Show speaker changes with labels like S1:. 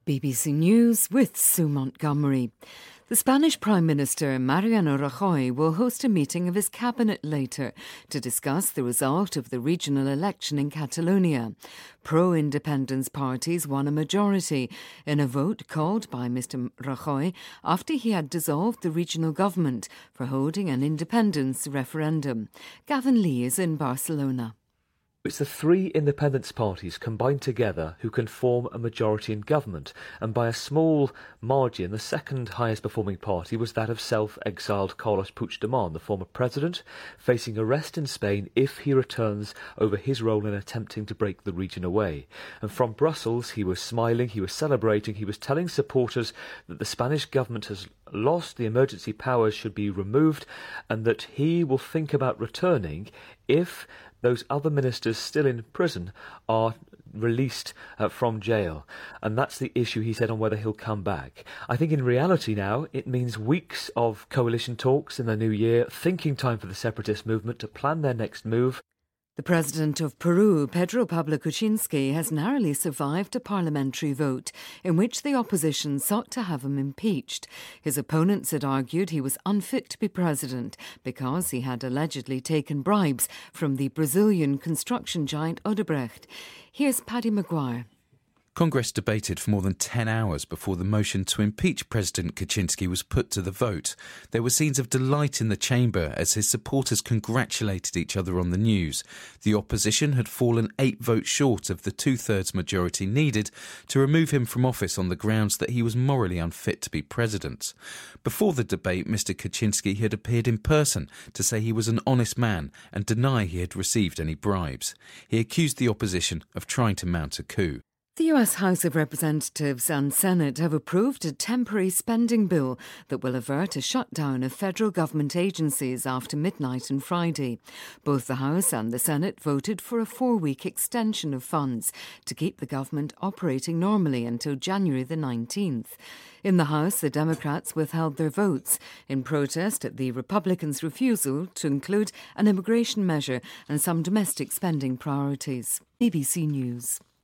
S1: BBC News with Sue Montgomery. The Spanish Prime Minister Mariano Rajoy will host a meeting of his cabinet later to discuss the result of the regional election in Catalonia. Pro-independence parties won a majority in a vote called by Mr Rajoy after he had dissolved the regional government for holding an independence referendum. Gavin Lee is in Barcelona.
S2: It's the three independence parties combined together who can form a majority in government, and by a small margin the second highest performing party was that of self-exiled Carlos Puigdemont, the former president, facing arrest in Spain if he returns over his role in attempting to break the region away. And from Brussels he was smiling, he was celebrating, he was telling supporters that the Spanish government has lost, the emergency powers should be removed, and that he will think about returning if those other ministers still in prison are released from jail. And that's the issue, he said, on whether he'll come back. I think in reality now it means weeks of coalition talks in the new year, thinking time for the separatist movement to plan their next move.
S1: The president of Peru, Pedro Pablo Kuczynski, has narrowly survived a parliamentary vote in which the opposition sought to have him impeached. His opponents had argued he was unfit to be president because he had allegedly taken bribes from the Brazilian construction giant Odebrecht. Here's Paddy Maguire.
S3: Congress debated for more than 10 hours before the motion to impeach President Kuczynski was put to the vote. There were scenes of delight in the chamber as his supporters congratulated each other on the news. The opposition had fallen 8 votes short of the two-thirds majority needed to remove him from office on the grounds that he was morally unfit to be president. Before the debate, Mr Kuczynski had appeared in person to say he was an honest man and deny he had received any bribes. He accused the opposition of trying to mount a coup.
S1: The US House of Representatives and Senate have approved a temporary spending bill that will avert a shutdown of federal government agencies after midnight on Friday. Both the House and the Senate voted for a 4-week extension of funds to keep the government operating normally until January the 19th. In the House, the Democrats withheld their votes in protest at the Republicans' refusal to include an immigration measure and some domestic spending priorities. BBC News.